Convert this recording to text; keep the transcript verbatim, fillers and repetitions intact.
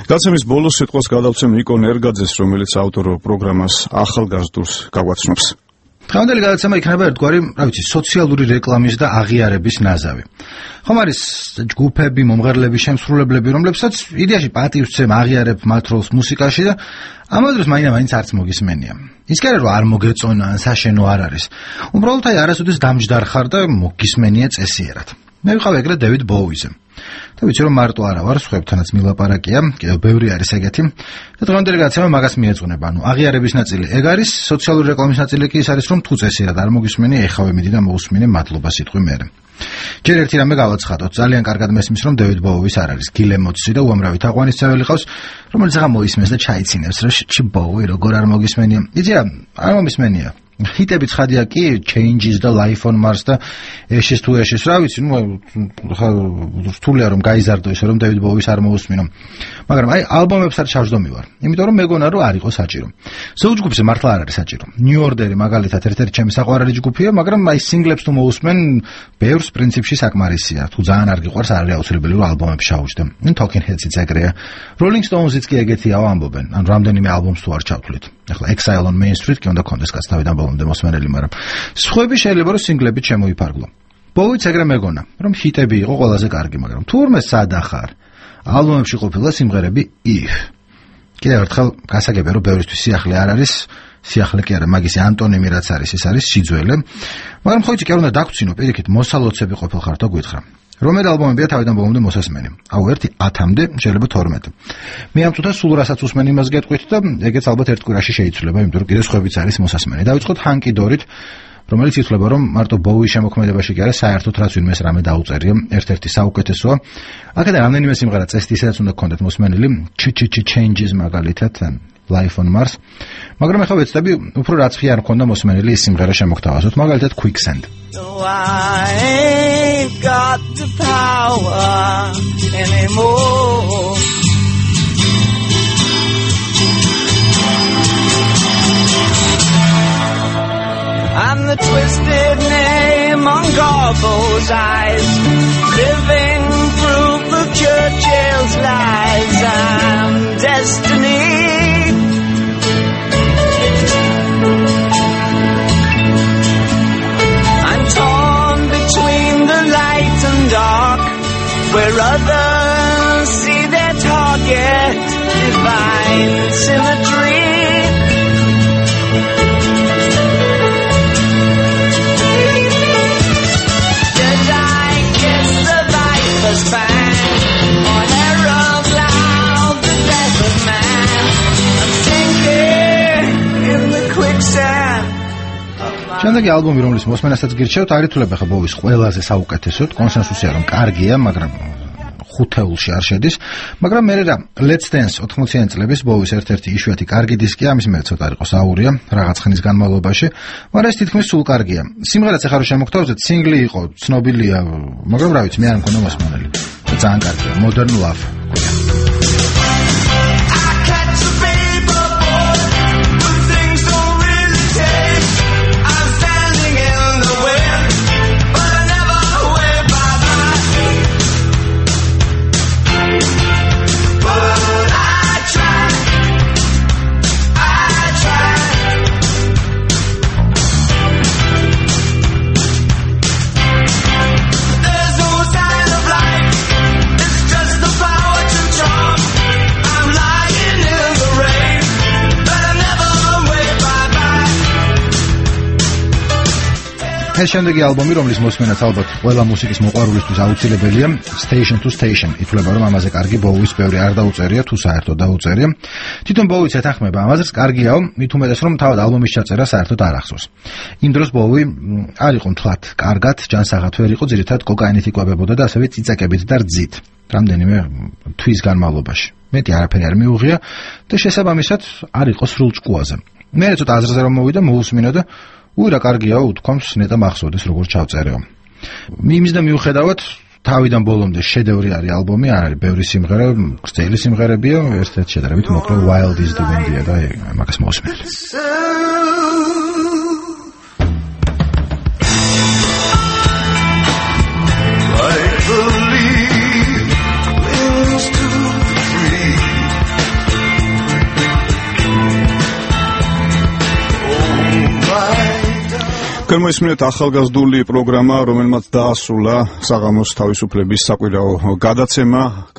გაცემის ბოლოს სიტყვას გადავცემ ნიკო ნერგაძეს, რომელიც ავტორ პროგრამას ახალგაზრდულს გაგვაცნობს. დღევანდელი გადაცემა იქნება ერთგვარი, რა ვიცი, სოციალური რეკლამის და აღიარების ნაზავი. ხომ არის ჯგუფები, მომღერლები, შემსრულებლები, რომლებსაც იდეაში პატივს ვცემ, აღიარებ მათ როლს მუსიკაში და ამავე დროს მაინც არც მოგისმენია. ის კი არა რომ არ მოგეწონა, ან საშენო არ არის. უბრალოდ აი არასოდეს დამჯდარ ხარ და მოგისმენია წესიერად. მე ვიყავ ეგრე დევიდ ბოუიზე. და ვიცი რომ მარტო არა ვარ, სხვებთანაც მილაპარაკია, კიდევ ბევრი არის ეგეთი. და დღევანდელი გადაცემა მაგას მიეძღვნება, ანუ აღიარების ნაწილი ეგ არის, სოციალური რეკლამის ნაწილი კი ის არის, რომ თუ წესიერად არ მოგისმენი, ეხავე მიდი და მოусმინე მადლობა სიტყვი მერე. ჯერ ერთი რამე გავაცხადოთ, ძალიან კარგად მესმის რომ დევიდ ბოუის არ არის გილ ემოტსი და უამრავი თაყვანისმცემელი ყავს, რომელიც ახლა მოისმენს და ჩაიცინებს, რომ ჩი ბოუი როგორ არ მოგისმენია. იცი რა, არ მომისმენია. ჰიტები ცხადია კი, Changes და Life on Mars და ეშის თუ ეშის, რა ვიცი, ნუ რთულია რომ გაიზარდო ისე რომ დევიდ ბოუის არ მოусმინო. მაგრამ აი ალბომებს არ ჩავждომი ვარ, იმიტომ რომ მეგონა რომ არ იყო საჭირო. ზოგ ჯგუფზე მართლა არ არის საჭირო. New Order-ი მაგალითად ერთ-ერთი ჩემი საყვარელი ჯგუფია, მაგრამ აი სინგლებს თუ მოусმენ, ბევრს პრინციპში საკმარისია. თუ ძალიან არ გიყვარს, არ არის აუცილებელი რომ ალბომებს ჩაუჯდე. ნუ Talking Heads-იც ეგრეა. Rolling Stones-იც კი ეგეთიაო ამბობენ, ან რამდენიმე ალბომს თუ არ ჩავთვლით. ახლა Exile on Main Street კი უნდა კონდეს კაც თავიდან ბოლომდე მოსმენელი, მაგრამ სხვები შეიძლება რომ სინგლებით შემოიფარგლო. ბოუიც ეგრე მეგონა, რომ ჰიტები იყო ყველაზე კარგი, მაგრამ თურმე სად ახარ? ალბომებში ყოფილა სიმღერები if. კიდევ ერთხელ გასაგებია რომ ბევრისთვის სიახლე არ არის, სიახლე კი არა, მაგისი ანტონიმი რაც არის, ის არის სიძველე. მაგრამ ხო იცი, კი არ უნდა დაგვრცინო, პირიქით მოსალოცები ყოფილ ხართო გითხრა. რომელი ალბომებია თავიდან ბოლომდე მოსასმენი? აუ ერთი ათამდე, შეიძლება თორმეტი. მე ამ წუთას სულ რასაც უსმენ იმას გეტყვით და ეგეც ალბათ ერთ კვირაში შეიცვლება, იმიტომ რომ კიდე სხვებიც არის მოსასმენი. დავიწყოთ Hunky Dory-ით, რომელიც ითვლება რომ მარტო ბოუის შემოქმედებაში კი არა, საერთოდ რაც ვინმეს რამე დაუწერია, ერთ-ერთი საუკეთესოა. აქედან რამდენიმე სიმღერა წესდისადაც უნდა გქონდეთ მოსმენელი, Changes მაგალითად, Life on Mars. მაგრამ ახლა ვეცდები უფრო რაც ხი არ მქონდა მოსმენელი ის სიმღერა შემოგთავაზოთ, მაგალითად Quicksand. No, I ain't got the power anymore. I'm the twisted name on Garbo's eyes, living proof of Churchill's lies. I'm destiny. I'm torn between the light and dark, where others see their target, divine symmetry. შემდეგი ალბომი, რომლის მოსმენასაც გირჩევთ, არ ითვლება ხა ბოუის ყველაზე საუკეთესოდ, კონსენსუსია რომ კარგია, მაგრამ ხუთეულში არ შედის, მაგრამ მე რა Let's Dance ოთხმოციანი წლების ბოუის ერთ-ერთი იშვიათი კარგი დისკია, ამის მე ცოტა იყო საურია რაღაც ხნის განმავლობაში, მაგრამ ეს თითქმის სულ კარგია. სიმღერაც ახლა რომ შემოგთავაზეთ, სინგლი იყო, ცნობილია, მაგრამ რა ვიცი, მე არ მქონდა მოსმენელი. ძალიან კარგია, Modern Love. ეს შემდეგი ალბომი, რომლის მოსმენაც ალბათ ყველა მუსიკის მოყვარულისთვის აუცილებელია, Station to Station. ითვლება რომ ამაზე კარგი ბოუის ბევრი არ დაუწერია, თუ საერთოდ დაუწერია. თვითონ ბოუიც ეთანხმება ამაზეც, კარგიაო, მით უმეტეს რომ თავად ალბომის ჩაწერა საერთოდ არ ახსოვს. იმ დროს ბოუი არ იყო მთლად კარგად, ჯანსაღად ვერ იყო, ძირითადად კოკაინით იკვებებოდა და ასევე წიწაკებით და რძით. რამდენიმე თვის განმავლობაში. მეტი არაფერი არ მიუღია და შესაბამისად არ იყო სრულ ჭკუაზე. მე ცოტა აზრზე რომ მოვიდა, მოусმინო და უი რა კარგია, უთქვამს ნეტა მახსოვდეს როგორ ჩავწერეო. იმის და მიუხედავად თავიდან ბოლომდე შედევრი არის ალბომი, არ არის ბევრი სიმღერა, გრძელი სიმღერებია, ერთ-ერთი შედარებით მოკლე Wild is the Wind-ია და მაგას მოусმინეთ. I believe wings to free. Მოისმინეთ ახალგაზრდული პროგრამა, რომელმაც დაასრულა საღამოს თავისუფლების საკვირაო გადაცემა.